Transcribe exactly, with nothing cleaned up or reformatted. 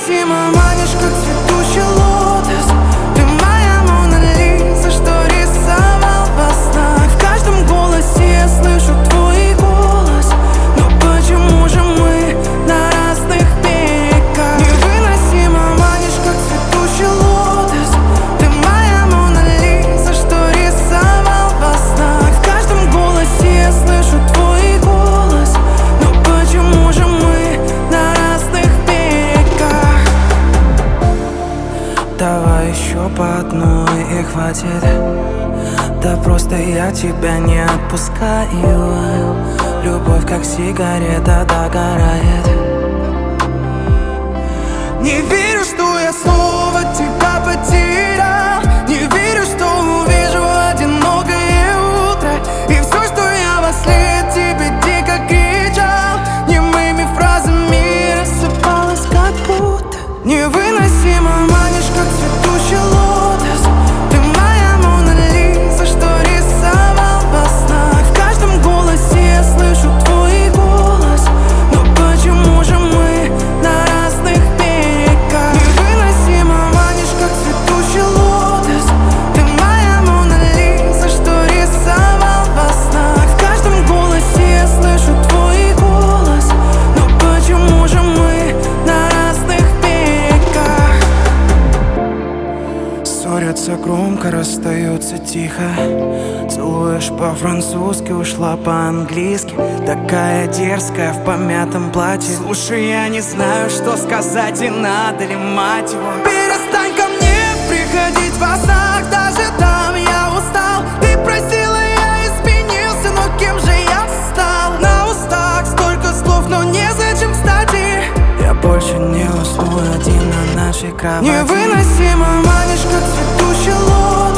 Невыносимо манишь, как цветущий лотос. Ты моя Мона Лиза, что рисовал во снах. В каждом голосе я слышу твой голос. Но почему же мы на разных берегах? Невыносимо манишь, как цветущий лотос. Ты моя Мона Лиза, что рисовал во снах. В каждом голосе я слышу твой голос. Но почему же мы на разных берегах? Давай еще по одной и хватит. Да просто я тебя не отпускаю. Любовь как сигарета догорает. Не верю, что я снова тебя потерял. Не верю, что увижу одинокое утро. И все, что я во сне тебе дико кричал, немыми фразами рассыпалось как будто. Невыносимо манишь, как цветущий лотос. Ты моя Мона Лиза, что рисовал во снах. В каждом голосе я слышу твой голос. Но почему же мы на разных берегах? Невыносимо манишь, как цветущий лотос. Ты моя Мона Лиза, что рисовал во снах. В каждом голосе я слышу твой голос. Но почему же мы на разных берегах? Ссорятся громко, расстаются тихо. Целуешь по-французски, ушла по-английски. Такая дерзкая в помятом платье. Слушай, я не знаю, что сказать, и надо ли, мать его. Перестань ко мне приходить во снах. Даже там я устал. Ты просила, я изменился, но кем же я стал? На устах столько слов, но незачем, кстати. Я больше не усну один на нашей кровати. Невыносимо манишь, как цветущий лотос.